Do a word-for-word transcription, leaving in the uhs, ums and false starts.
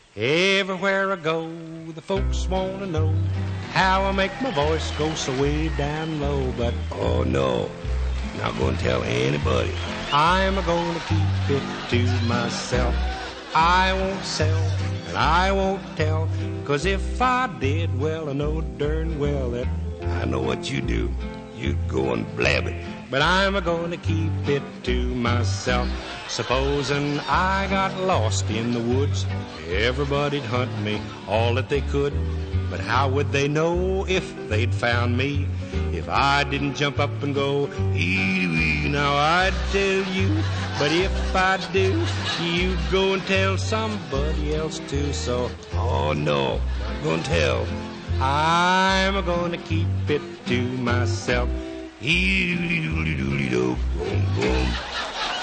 Everywhere I go, the folks want to know how I make my voice go so way down low. But oh no, not going to tell anybody. I'm going to keep it to myself. I won't sell and I won't tell, 'cause if I did, well, I know darn well that I know what you do. You'd go and blab it. But I'm a-going to keep it to myself. Supposing I got lost in the woods, everybody'd hunt me all that they could. But how would they know if they'd found me if I didn't jump up and go, ee-wee? Now I'd tell you, but if I do, you'd go and tell somebody else too. So, oh no, not gonna tell. I'm a-going to keep it to myself. Ee-doodly-doodly-doodly-doo, boom, boom.